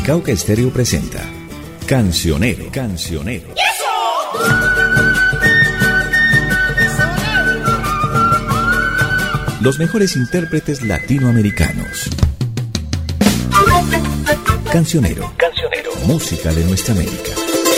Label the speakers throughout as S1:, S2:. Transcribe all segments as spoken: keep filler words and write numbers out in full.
S1: Unicauca Estéreo presenta Cancionero, Cancionero. Los mejores intérpretes latinoamericanos. Cancionero, Cancionero. Música de nuestra América.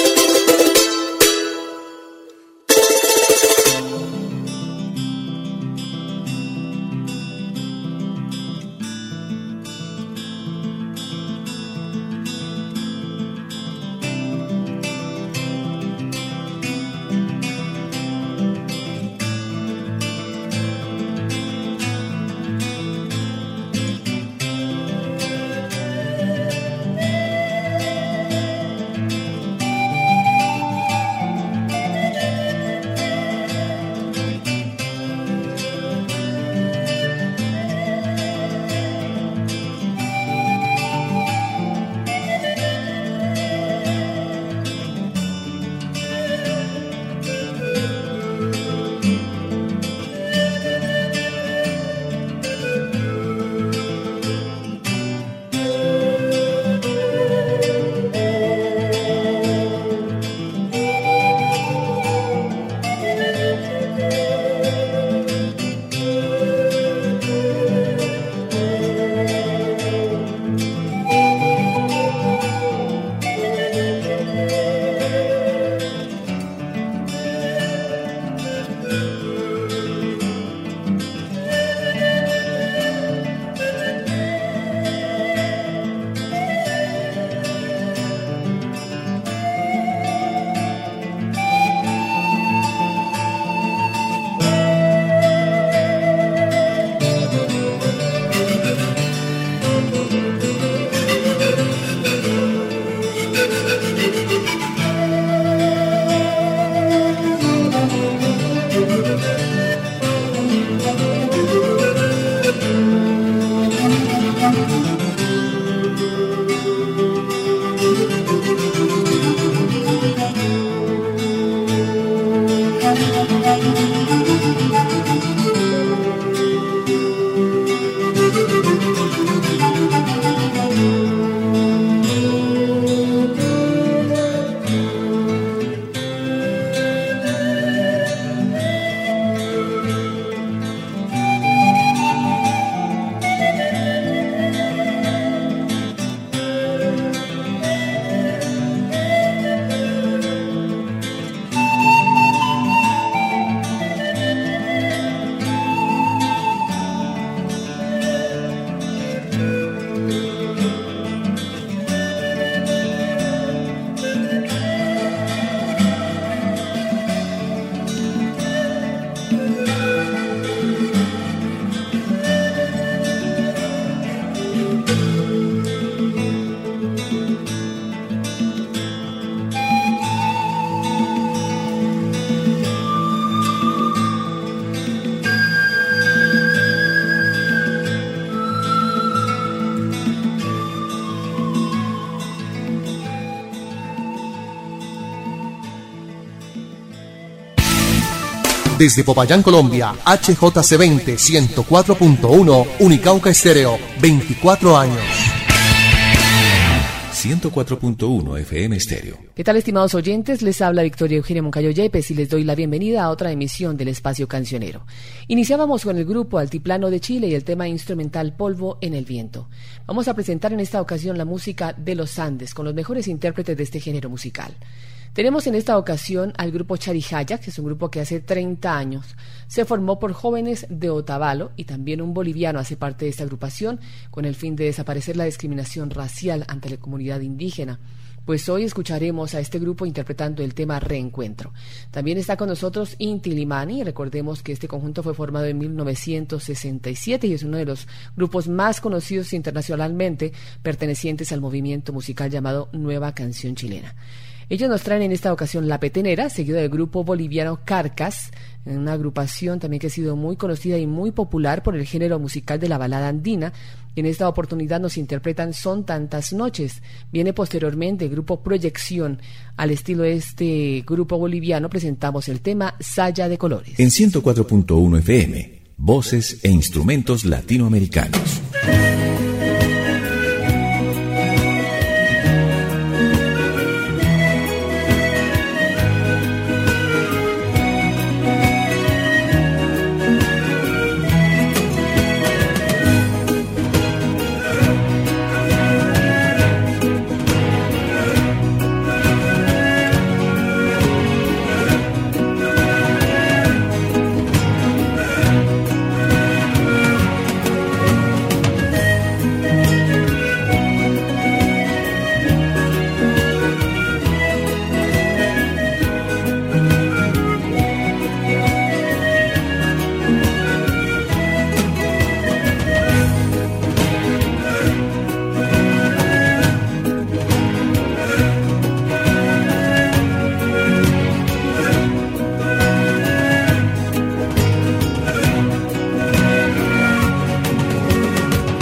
S2: Desde Popayán, Colombia, H J C veinte, ciento cuatro punto uno, Unicauca Estéreo, veinticuatro años.
S1: ciento cuatro punto uno F M Estéreo.
S3: ¿Qué tal, estimados oyentes? Les habla Victoria Eugenia Moncayo Yepes y les doy la bienvenida a otra emisión del Espacio Cancionero. Iniciábamos con el grupo Altiplano de Chile y el tema instrumental Polvo en el Viento. Vamos a presentar en esta ocasión la música de los Andes con los mejores intérpretes de este género musical. Tenemos en esta ocasión al grupo Charijaya, que es un grupo que hace treinta años se formó por jóvenes de Otavalo y también un boliviano hace parte de esta agrupación con el fin de desaparecer la discriminación racial ante la comunidad indígena. Pues hoy escucharemos a este grupo interpretando el tema Reencuentro. También está con nosotros Inti Limani. Recordemos que este conjunto fue formado en mil novecientos sesenta y siete y es uno de los grupos más conocidos internacionalmente pertenecientes al movimiento musical llamado Nueva Canción Chilena. Ellos nos traen en esta ocasión La Petenera, seguido del grupo boliviano Carcas, una agrupación también que ha sido muy conocida y muy popular por el género musical de la balada andina. En esta oportunidad nos interpretan Son Tantas Noches. Viene posteriormente el grupo Proyección. Al estilo de este grupo boliviano presentamos el tema Saya de Colores.
S1: En ciento cuatro punto uno F M, voces e instrumentos latinoamericanos.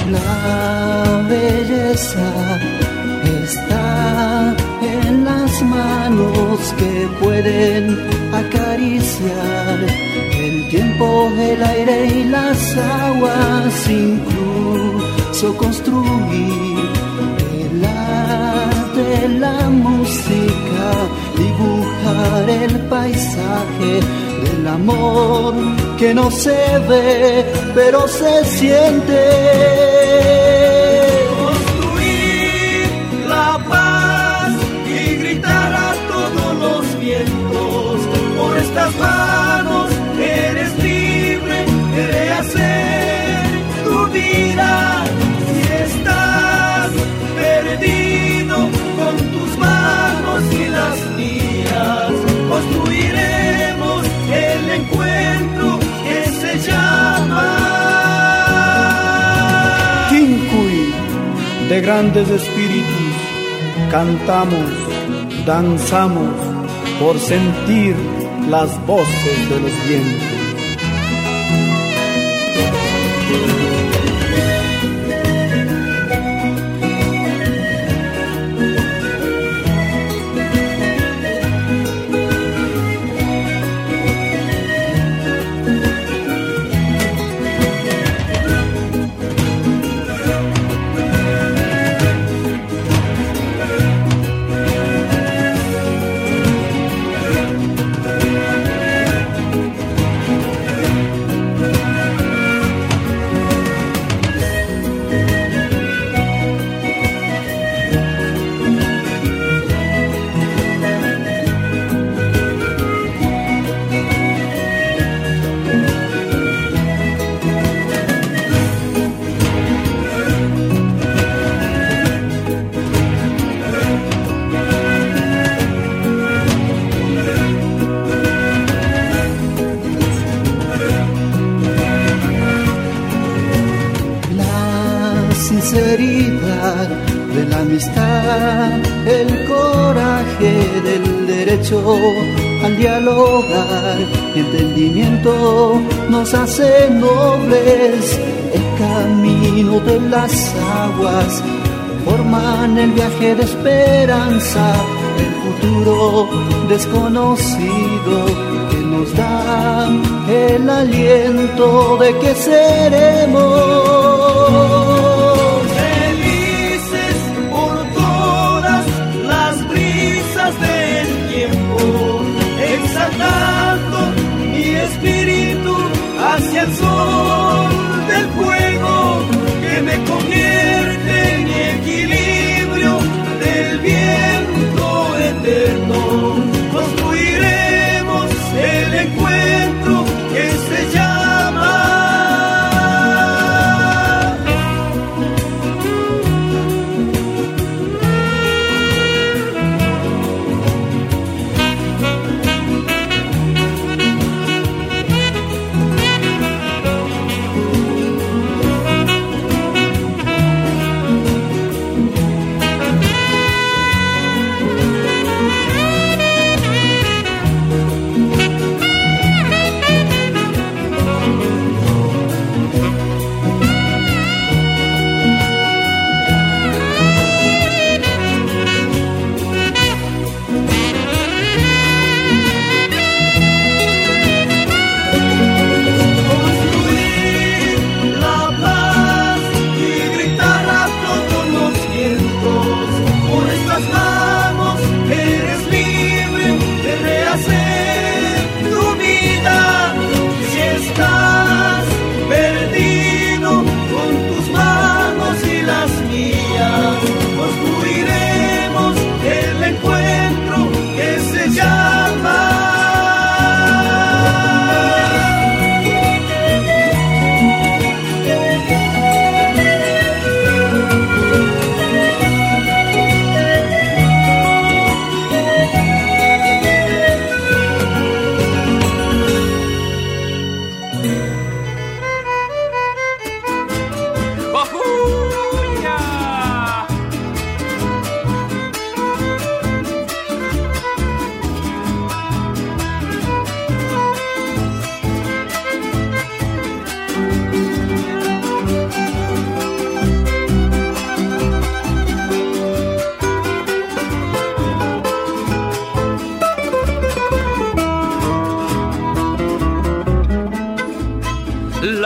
S4: La belleza está en las manos que pueden acariciar el tiempo, el aire y las aguas, incluso construir el arte, la música, dibujar el paisaje del amor que no se ve pero se siente.
S5: Construir la paz y gritar a todos los vientos: por estas manos eres libre de rehacer tu vida. Si estás perdido con tus manos y las mías, construiremos el encuentro que se llama
S4: Kinkuy. De grandes espíritus cantamos, danzamos por sentir las voces de los vientos. Sinceridad de la amistad, el coraje del derecho al dialogar, entendimiento nos hace nobles, el camino de las aguas forman el viaje de esperanza, el futuro desconocido que nos da el aliento de que seremos
S5: del tiempo, exaltando mi espíritu hacia el sol del fuego que me convierte en equilibrio del viento eterno. Construiremos el encuentro que se llama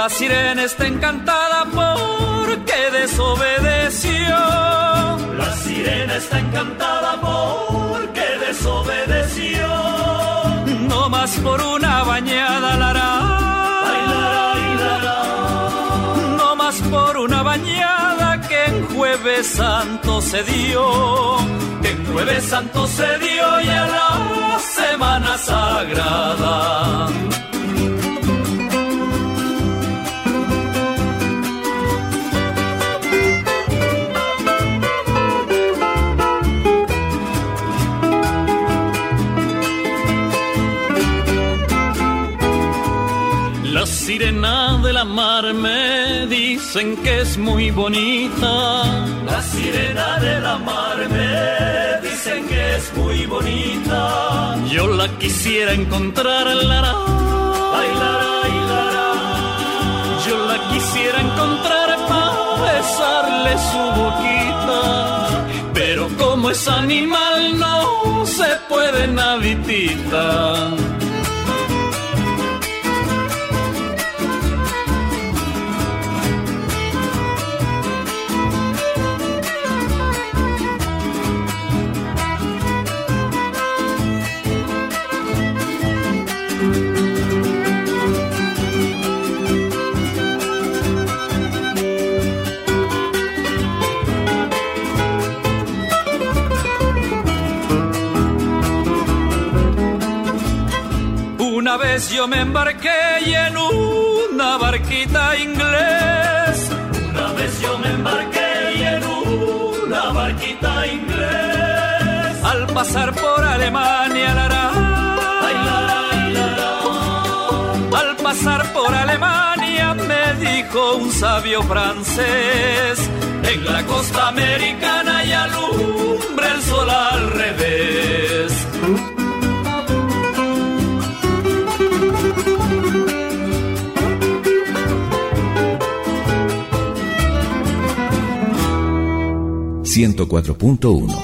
S6: sirena está encantada porque desobedeció.
S5: La sirena está encantada porque desobedeció.
S6: No más por una bañada lará. No más por una bañada que en Jueves Santo se dio.
S5: Que en Jueves Santo se dio ya la Semana Sagrada.
S6: La sirena de la mar me dicen que es muy bonita.
S5: La sirena de la mar me dicen que es muy bonita.
S6: Yo la quisiera encontrar, lara.
S5: Ay, lara, ay, lara.
S6: Yo la quisiera encontrar para besarle su boquita. Pero como es animal no se puede naditita. Una vez yo me embarqué y en una barquita inglés.
S5: Una vez yo me embarqué y en una barquita inglés.
S6: Al pasar por Alemania, lara,
S5: ay, lara, ay, lara.
S6: Al pasar por Alemania me dijo un sabio francés:
S5: en la costa americana y alumbra el sol al revés.
S1: ciento cuatro punto uno.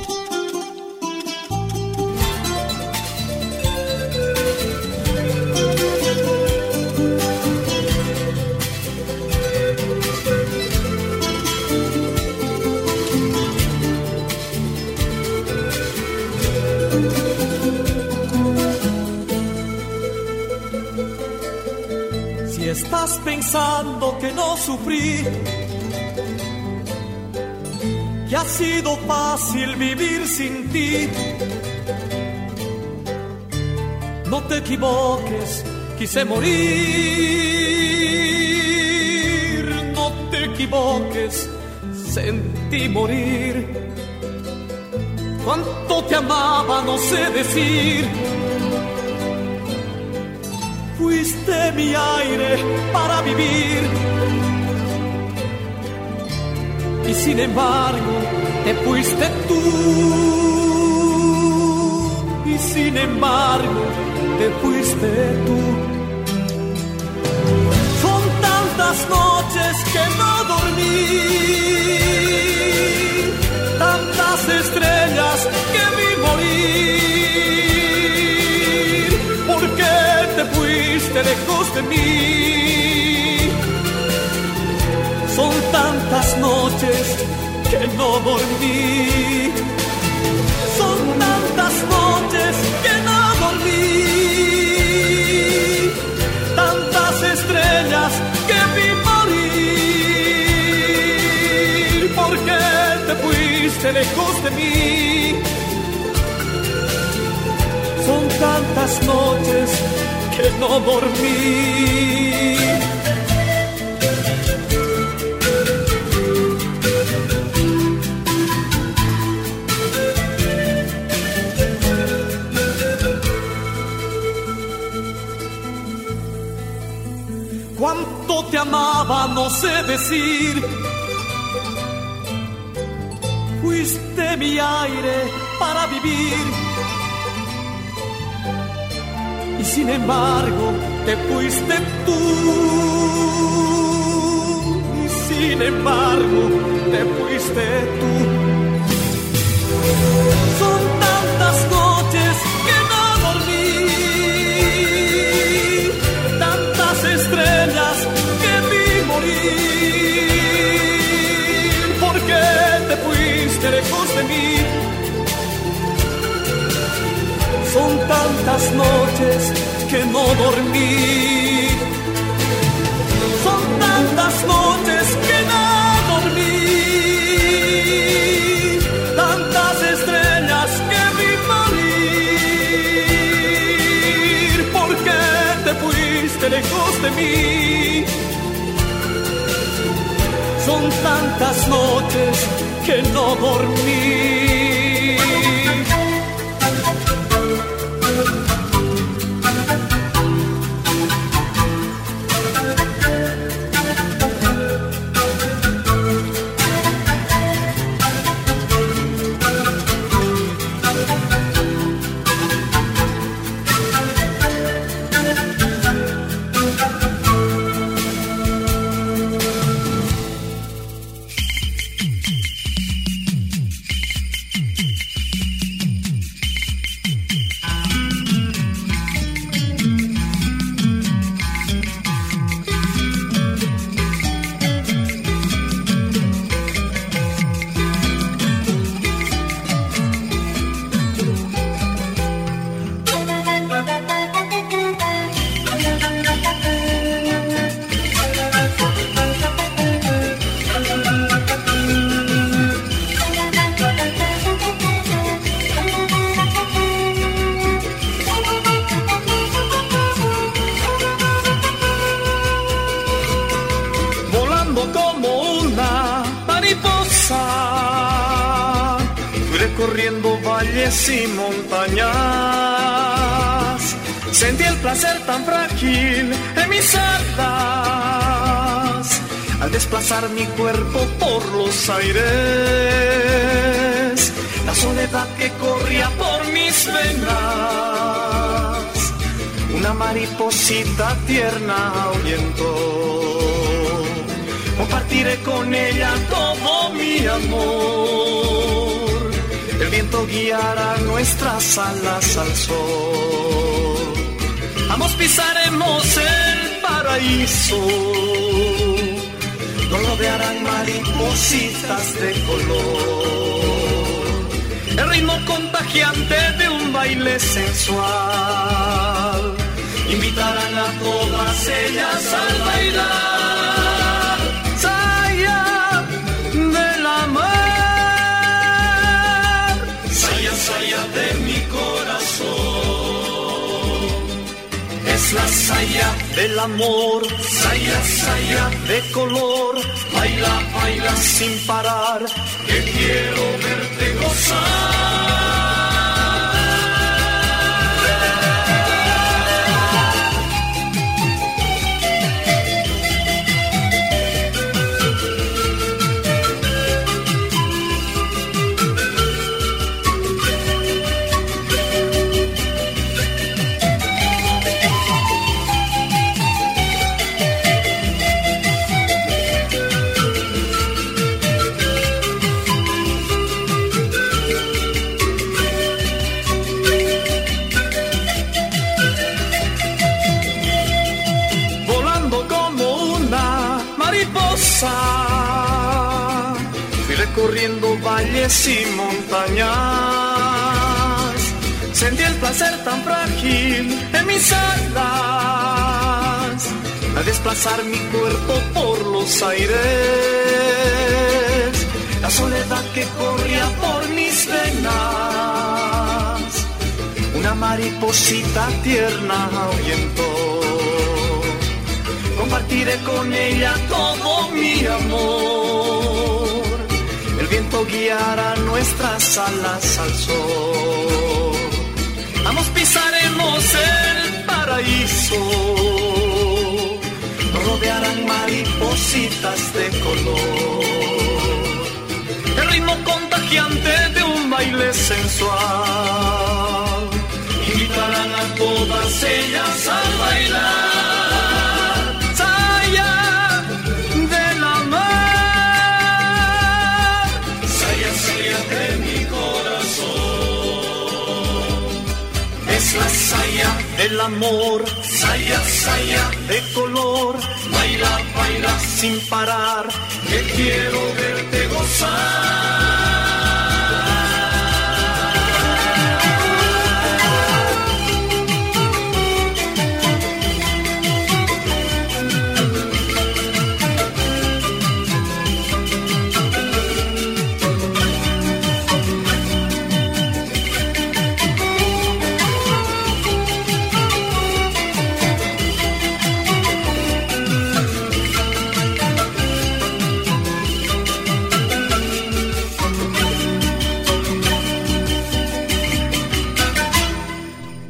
S7: Si estás pensando que no sufrí, que ha sido fácil vivir sin ti, no te equivoques, quise morir. No te equivoques, sentí morir. Cuánto te amaba, no sé decir. Fuiste mi aire para vivir. Y sin embargo, te fuiste tú. Y sin embargo, te fuiste tú. Son tantas noches que no dormí, tantas estrellas que vi morir. ¿Por qué te fuiste lejos de mí? Son tantas noches que no dormí. Son tantas noches que no dormí. Tantas estrellas que vi morir. ¿Por qué te fuiste lejos de mí? Son tantas noches que no dormí. Cuánto te amaba, no sé decir. Fuiste mi aire para vivir. Y sin embargo, te fuiste tú. Y sin embargo, te fuiste tú. Son tantas noches que no dormí, tantas estrellas que vi fuiste lejos de mí. Son tantas noches que no dormí. Son tantas noches que no dormí. Tantas estrellas que vi morir. ¿Por qué te fuiste lejos de mí? Son tantas noches que no dormí.
S5: Recorriendo valles y montañas, sentí el placer tan frágil en mis alas, al desplazar mi cuerpo por los aires, la soledad que corría por mis venas, una mariposita tierna ahuyentó. Compartiré con ella todo mi amor. El viento guiará nuestras alas al sol. Ambos pisaremos el paraíso. Nos rodearán maripositas de color. El ritmo contagiante de un baile sensual. Invitarán a todas ellas al bailar. Saya de mi corazón, es la saya del amor, saya, saya de color, baila, baila sin parar, que quiero verte gozar. Fui recorriendo valles y montañas, sentí el placer tan frágil en mis alas, al desplazar mi cuerpo por los aires, la soledad que corría por mis venas, una mariposita tierna ahuyentó. Compartiré con ella todo mi amor. El viento guiará nuestras alas al sol. Ambos pisaremos el paraíso. Nos rodearán maripositas de color. El ritmo contagiante de un baile sensual. Invitarán a todas ellas a bailar. La saya del amor, saya, saya de color, baila, baila sin parar, que quiero verte gozar.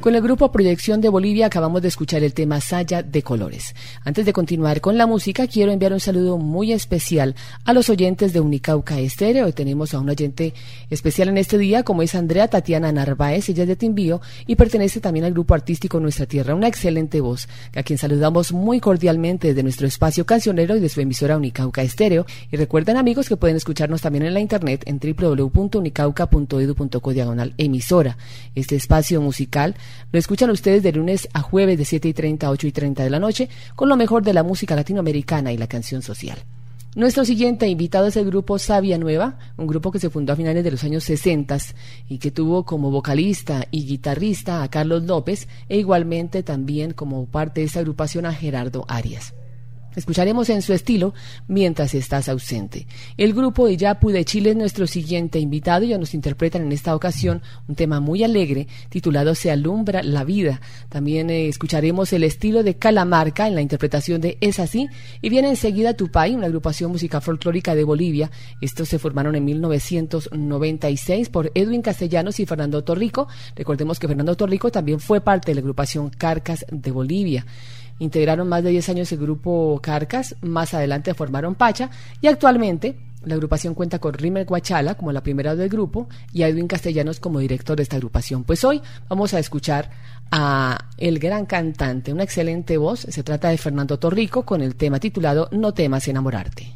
S3: Con el grupo Proyección de Bolivia acabamos de escuchar el tema Saya de Colores. Antes de continuar con la música, quiero enviar un saludo muy especial a los oyentes de Unicauca Estéreo. Tenemos a un oyente especial en este día, como es Andrea Tatiana Narváez, ella es de Timbío y pertenece también al grupo artístico Nuestra Tierra, una excelente voz, a quien saludamos muy cordialmente desde nuestro espacio cancionero y de su emisora Unicauca Estéreo. Y recuerden, amigos, que pueden escucharnos también en la internet en doble u doble u doble u punto unicauca punto edu punto co diagonal emisora. Este espacio musical lo escuchan ustedes de lunes a jueves de siete y treinta a ocho y treinta de la noche con lo mejor de la música latinoamericana y la canción social. Nuestro siguiente invitado es el grupo Savia Nueva, un grupo que se fundó a finales de los años sesenta y que tuvo como vocalista y guitarrista a Carlos López e igualmente también como parte de esta agrupación a Gerardo Arias. Escucharemos en su estilo Mientras estás ausente. El grupo Iyapu de Chile es nuestro siguiente invitado y ellos nos interpretan en esta ocasión un tema muy alegre titulado Se alumbra la vida. También eh, escucharemos el estilo de Calamarca en la interpretación de Es así y viene enseguida Tupay, una agrupación música folclórica de Bolivia. Estos se formaron en mil novecientos noventa y seis por Edwin Castellanos y Fernando Torrico. Recordemos que Fernando Torrico también fue parte de la agrupación Carcas de Bolivia. Integraron más de diez años el grupo Carcas, más adelante formaron Pacha y actualmente la agrupación cuenta con Rimer Guachala como la primera del grupo y a Edwin Castellanos como director de esta agrupación. Pues hoy vamos a escuchar a el gran cantante, una excelente voz, se trata de Fernando Torrico con el tema titulado No temas enamorarte.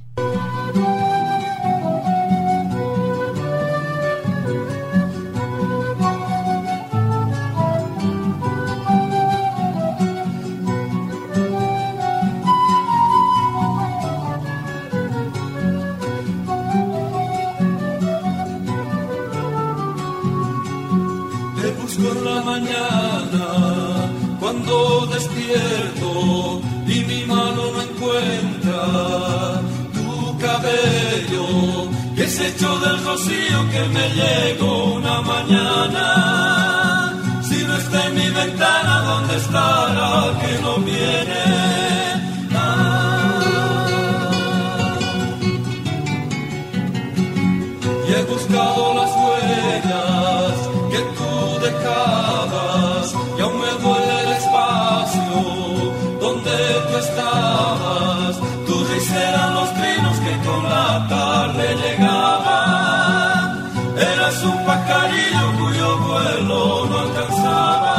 S6: Por la mañana, cuando despierto y mi mano no encuentra tu cabello, que se echó del rocío que me llegó una mañana. Si no está en mi ventana, ¿dónde estará que no viene? Ah. Y he buscado las huellas que tú dejabas y aún me duele el espacio donde tú estabas. Tu risa eran los trinos que con la tarde llegaban. Eras un pajarillo cuyo vuelo no alcanzaba.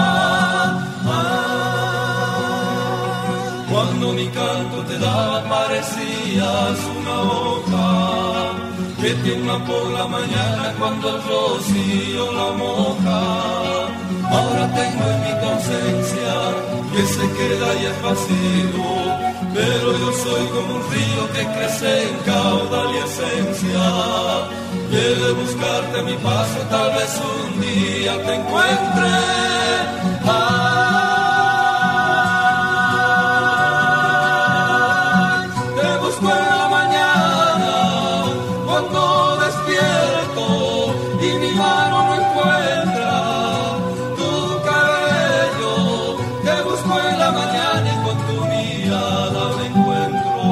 S6: Ah, cuando mi canto te daba parecías una hoja que tiembla por la mañana cuando el rocío la moja. Ahora tengo en mi conciencia que se queda y es vacío, pero yo soy como un río que crece en caudal y esencia. Y he de buscarte a mi paso, tal vez un día te encuentre. Ay, te busco en la mañana cuando despierto y mi mano no encuentra tu cabello. Te busco en la mañana y con tu mirada me encuentro.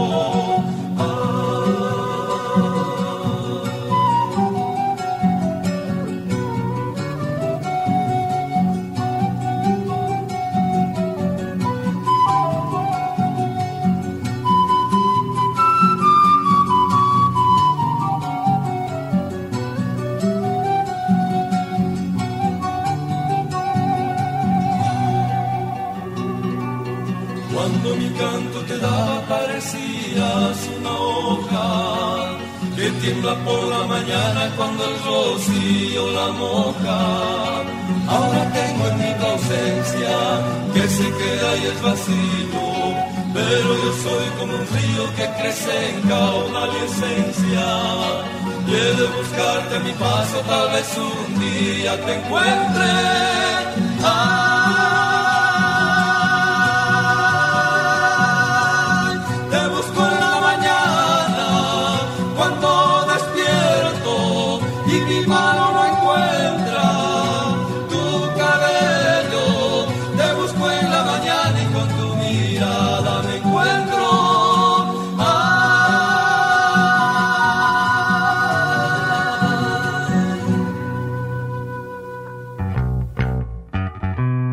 S6: Cuando mi canto te daba parecías una hoja que tiembla por la mañana cuando el rocío la moja. Ahora tengo en mi ausencia que se queda y es vacío, pero yo soy como un río que crece en caudal y esencia. Y he de buscarte a mi paso, tal vez un día te encuentre. Ah, mi mano no encuentra tu cabello, te busco en la mañana y con tu mirada me encuentro. Ay.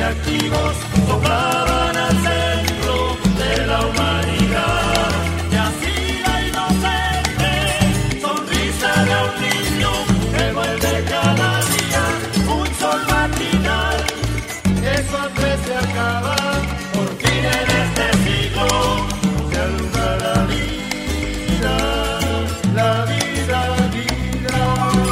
S5: activos soplaban al centro de la humanidad. Y así la inocente sonrisa de un niño que vuelve cada día un sol matinal. Eso antes se acaba, por fin en este siglo se alumbra la vida, la vida, vida.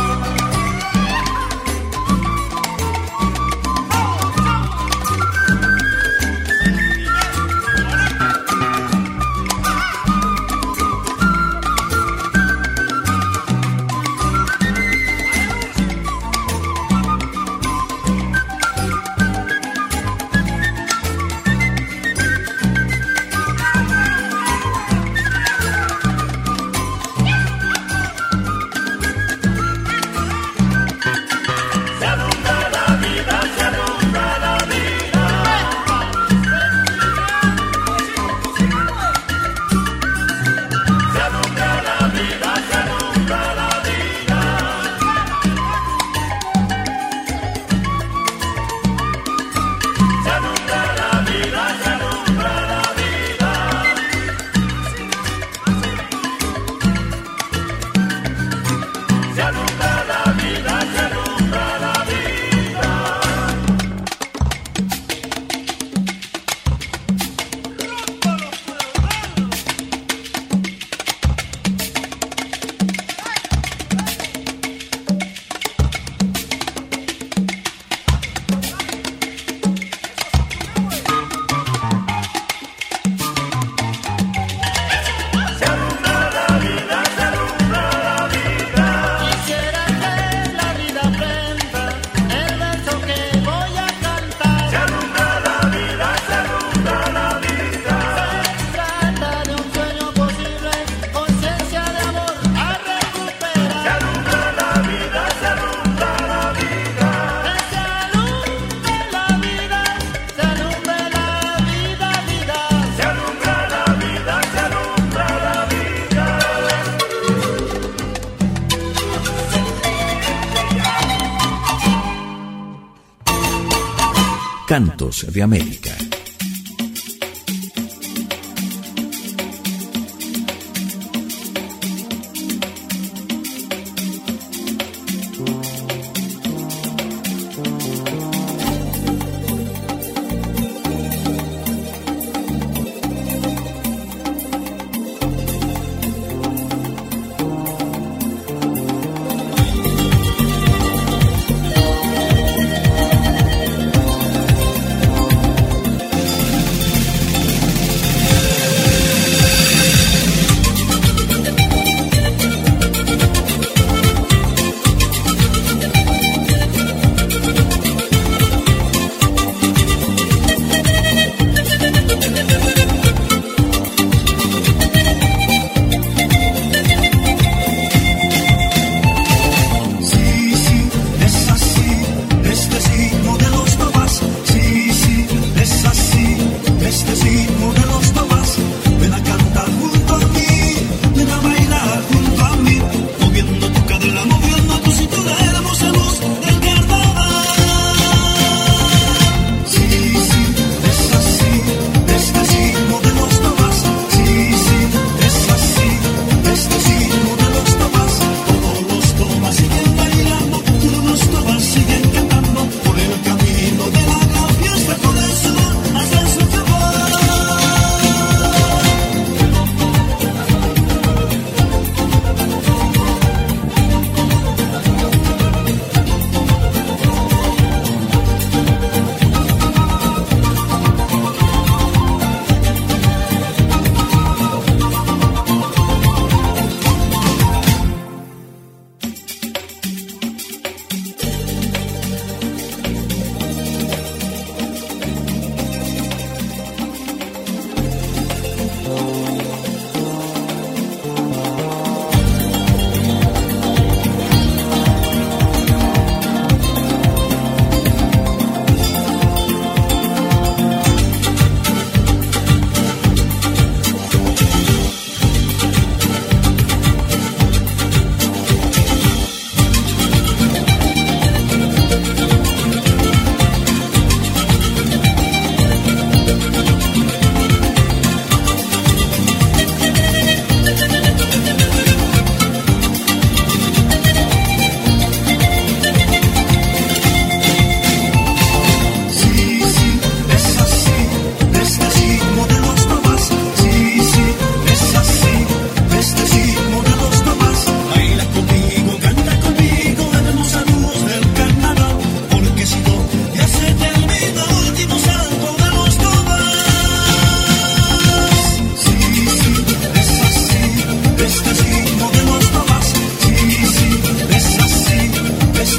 S1: Cantos de América.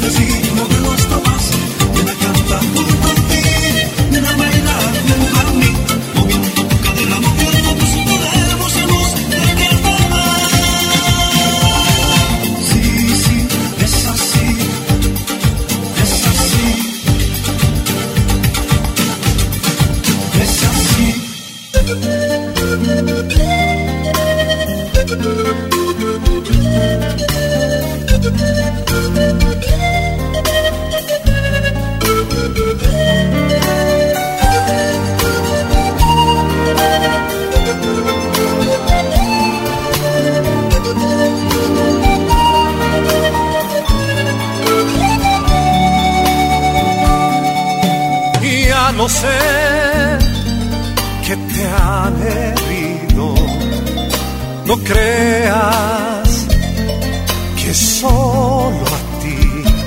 S5: No sé que te han herido, no creas que solo a ti,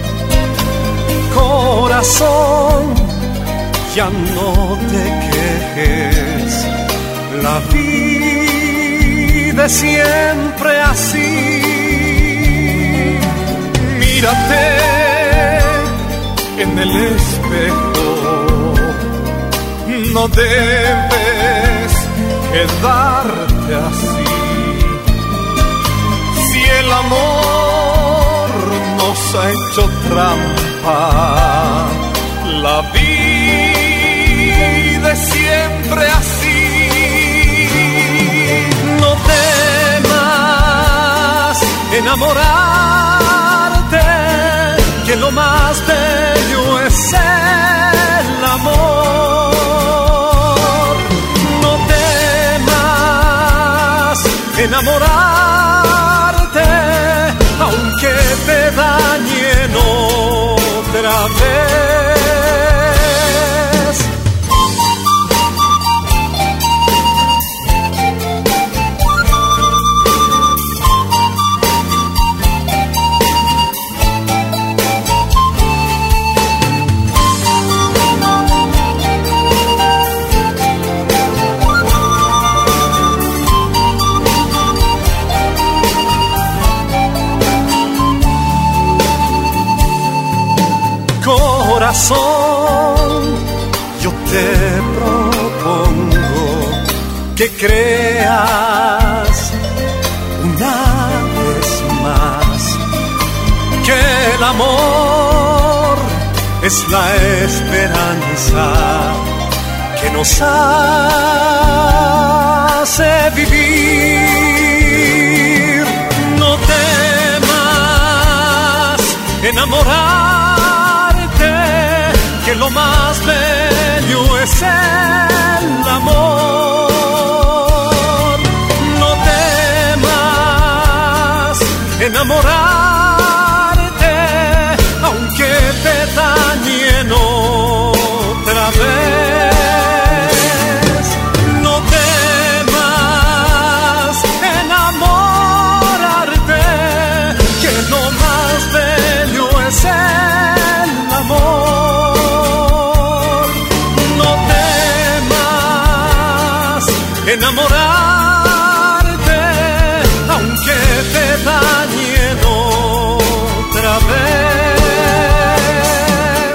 S5: corazón, ya no te quejes, la vida es siempre así. Mírate en el espejo, no debes quedarte así. Si el amor nos ha hecho trampa, la vida es siempre así. No temas enamorarte, que lo más bello es el amor. Enamorarte, aunque te dañen otra vez. Corazón, yo te propongo que creas una vez más que el amor es la esperanza que nos hace vivir. No temas enamorar, que lo más bello es el amor. No temas enamorarte, aunque te dañen otra vez. No temas enamorarte, que lo más bello es el amor. Enamorarte, aunque te dañen otra vez.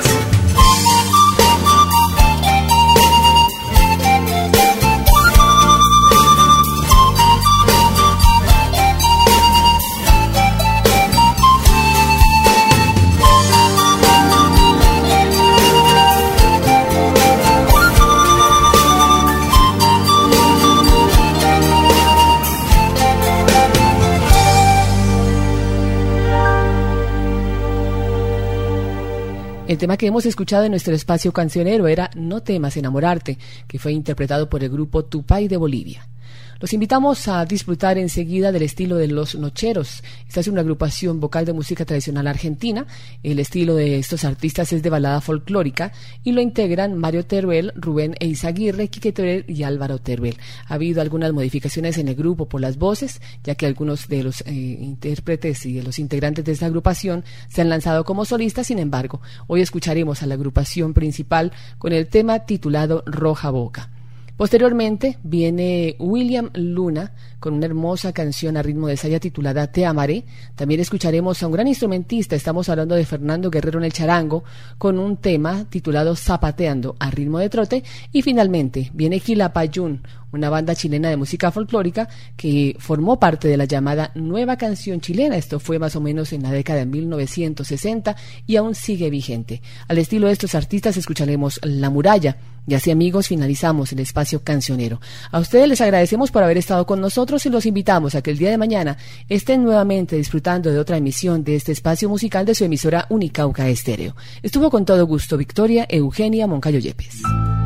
S3: El tema que hemos escuchado en nuestro espacio cancionero era No temas enamorarte, que fue interpretado por el grupo Tupay de Bolivia. Los invitamos a disfrutar enseguida del estilo de Los Nocheros. Esta es una agrupación vocal de música tradicional argentina. El estilo de estos artistas es de balada folclórica y lo integran Mario Teruel, Rubén Eizaguirre, Quique Teruel y Álvaro Teruel. Ha habido algunas modificaciones en el grupo por las voces, ya que algunos de los eh, intérpretes y de los integrantes de esta agrupación se han lanzado como solistas. Sin embargo, hoy escucharemos a la agrupación principal con el tema titulado Roja Boca. Posteriormente viene William Luna con una hermosa canción a ritmo de saya titulada Te amaré. También escucharemos a un gran instrumentista, estamos hablando de Fernando Guerrero en el charango, con un tema titulado Zapateando a ritmo de trote. Y finalmente viene Quilapayún, una banda chilena de música folclórica que formó parte de la llamada Nueva Canción Chilena. Esto fue más o menos en la década de mil novecientos sesenta y aún sigue vigente. Al estilo de estos artistas escucharemos La Muralla. Y así, amigos, finalizamos el espacio cancionero. A ustedes les agradecemos por haber estado con nosotros y los invitamos a que el día de mañana estén nuevamente disfrutando de otra emisión de este espacio musical de su emisora Unicauca Estéreo. Estuvo con todo gusto Victoria Eugenia Moncayo Yepes.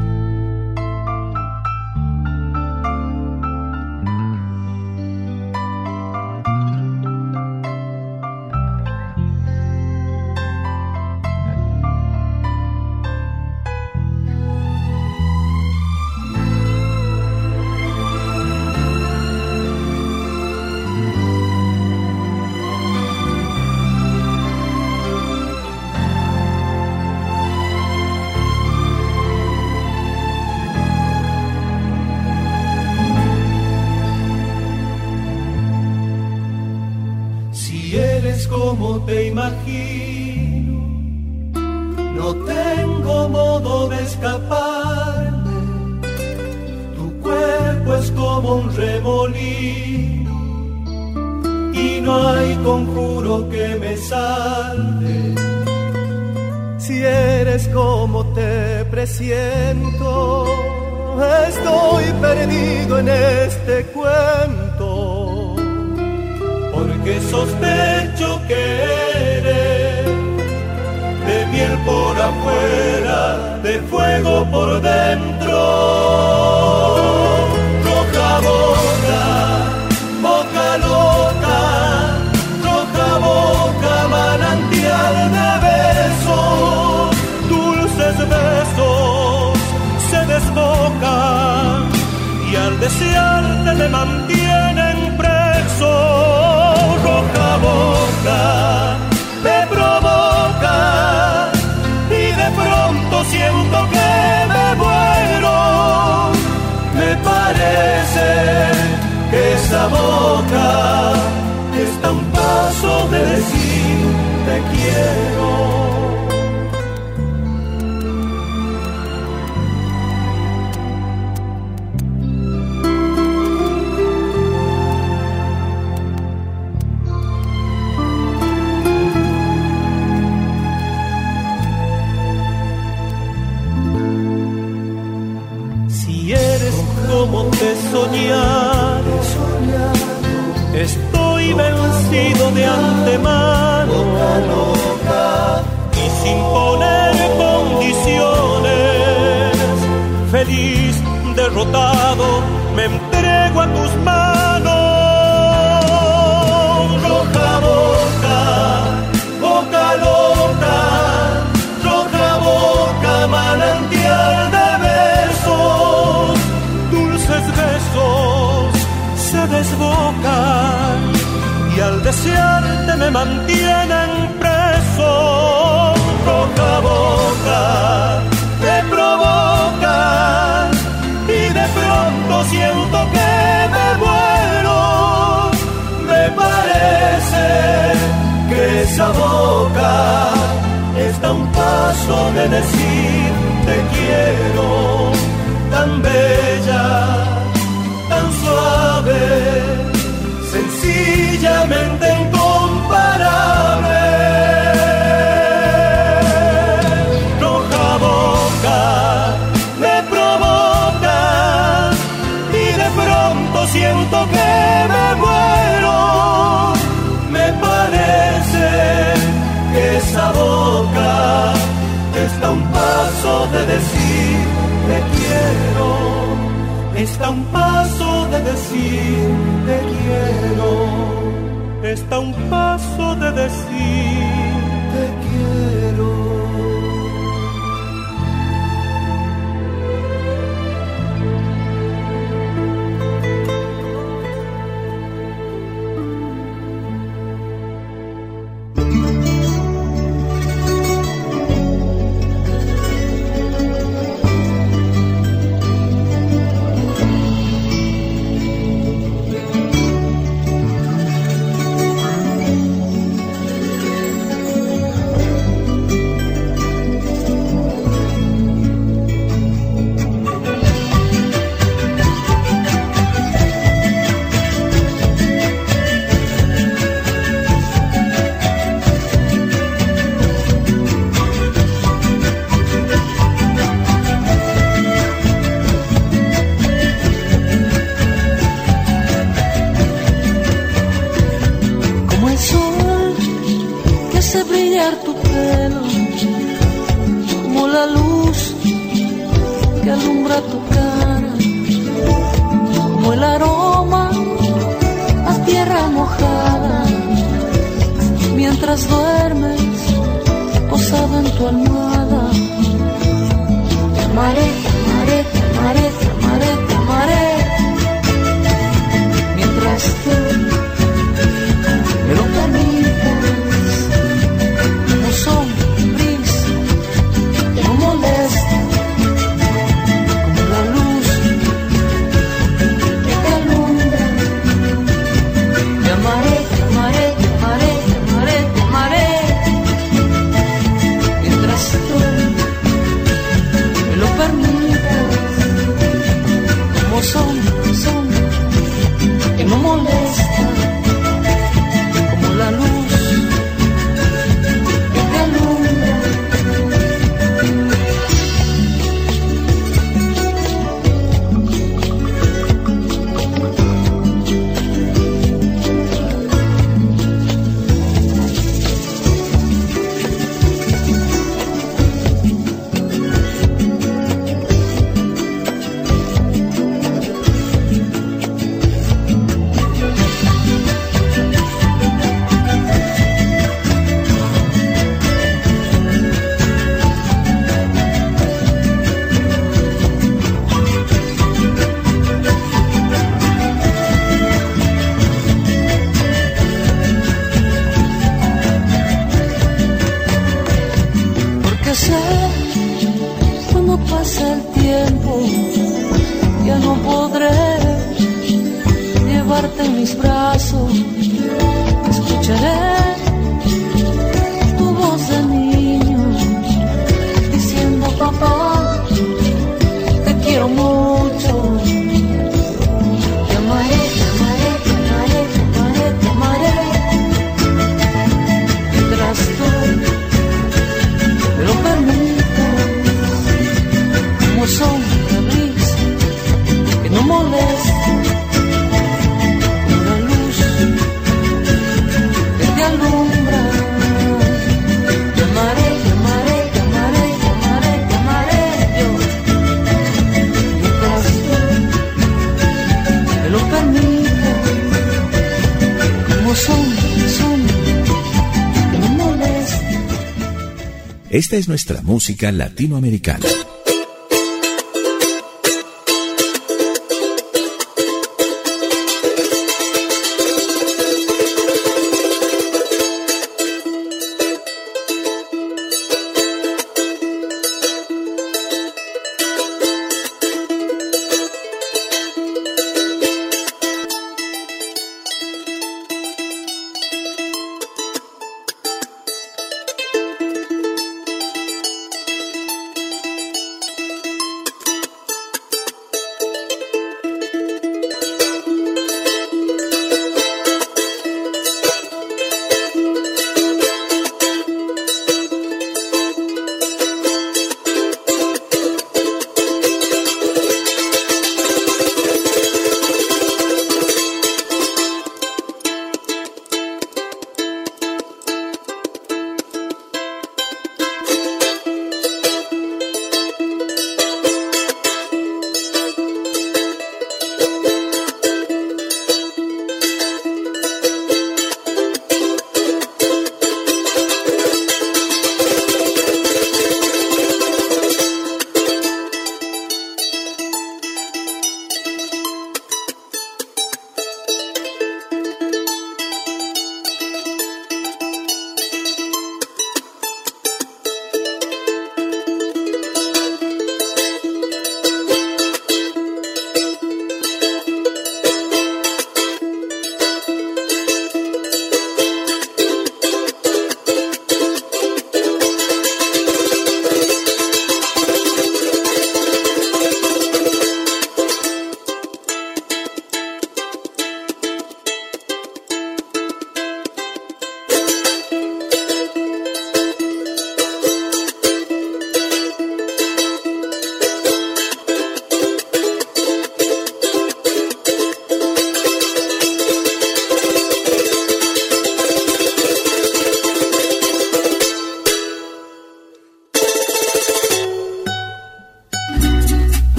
S6: Como te imagino, no tengo modo de escaparme. Tu cuerpo es como un remolino y no hay conjuro que me salve.
S7: Si eres como te presiento, estoy perdido en este cuento.
S6: Porque sospecho que eres de miel por afuera, de fuego por dentro. Roja boca, boca loca, roja boca, manantial de besos, dulces besos se desbocan y al desearte me mantienen preso. Roja boca me provoca y de pronto siento que me muero. Me parece que esa boca está a un paso de decir te quiero. Como te soñar, estoy vencido de antemano y sin poner condiciones, feliz, derrotado, me entrego a tus manos. Roja boca, boca loca, roja boca, manantial de besos, besos se desbocan y al desearte me mantienen preso. Roja boca me provoca y de pronto siento que me muero. Me parece que esa boca está a un paso de decir te quiero. Tan bella, tan suave, sencillamente incomparable. Roja boca me provoca y de pronto siento que me muero. Me parece que esa boca está a un paso de decir te quiero, está a un paso de decir te quiero, está a un paso de decir te quiero.
S8: toca tu cara, como el aroma a tierra mojada, mientras duermes posado en tu almohada. Te amaré, te amaré, te amaré, te amaré, te amaré, mientras tú me lo permitas, como son brisa que no molesta, como la luz que te alumbra. Te amaré, te amaré, te amaré, te amaré, te amaré, mientras tú me lo permitas, como son, son que no molesta, como la luz que te alumbra. Porque sé, cuando pase el tiempo, ya no podré llevarte en mis brazos. Escucharé tu voz de niño diciendo: papá, te quiero mucho. Te amaré, te amaré, te amaré, te amaré, te amaré, mientras tú me lo permitas, como sombra de brisa que no molesta, como la luz que te alumbra. Te amaré, te amaré, te amaré, te amaré, te amaré yo, mientras tú me lo permitas, como sombra, sombra que no molesta.
S1: Esta es nuestra música latinoamericana.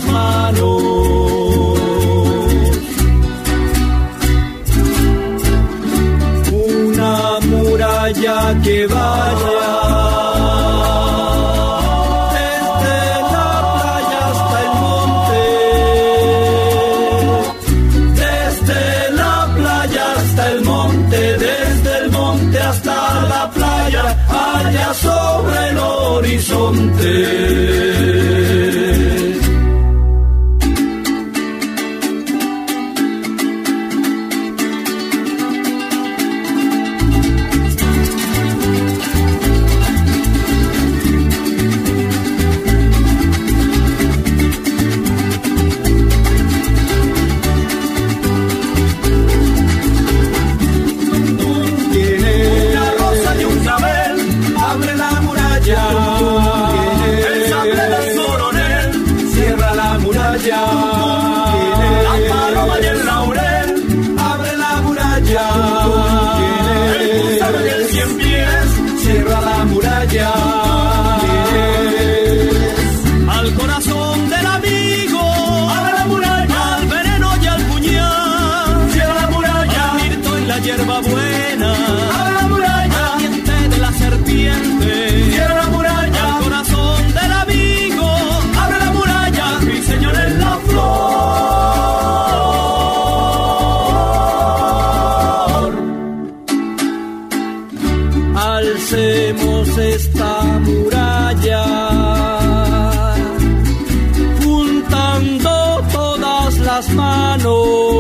S6: las manos. Una muralla que vaya allá sobre el horizonte. Al corazón del amigo, abre la muralla. Al veneno y al puñal, cierra la muralla. Al mirto y la hierba buena, abre la muralla. Al diente de la serpiente, cierra la muralla. Al corazón del amigo, abre la muralla. Mi señor en la flor. Alcemos esta muralla, juntando todas las manos,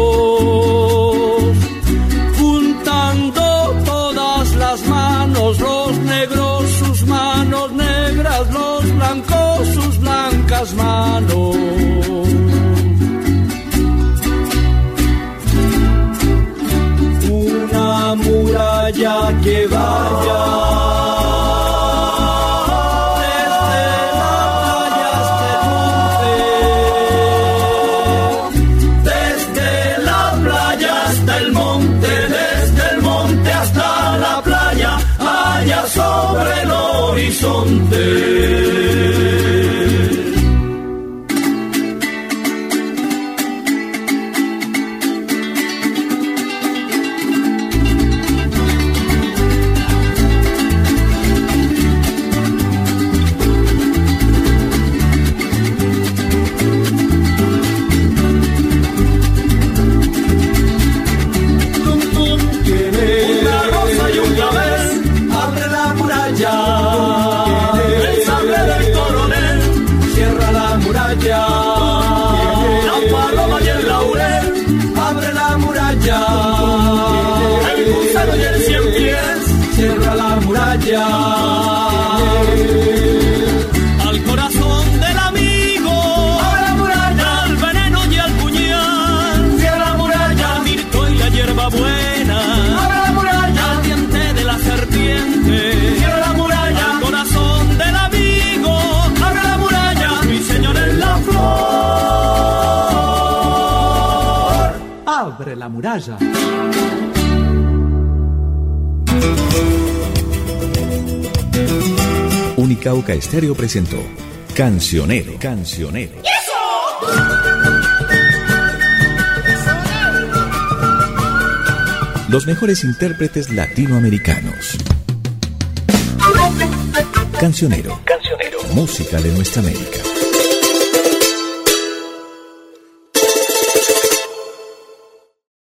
S6: juntando todas las manos, los negros sus manos negras, los blancos sus blancas manos. Una muralla que vaya sobre el horizonte. La paloma y el laurel, abre la muralla. El gusano y el cien pies, cierra la muralla. Al corazón del amigo, abre la muralla. Al veneno y al puñal, cierra la muralla. Al mirto y la hierba buena, abre la muralla. Al diente de la serpiente, cierra la muralla. Al corazón del amigo, abre la muralla. Mi señor en la flor. Abre la muralla.
S1: Unicauca Estéreo presentó Cancionero. Cancionero. ¡Eso! Los mejores intérpretes latinoamericanos. Cancionero. Cancionero. Música de nuestra América.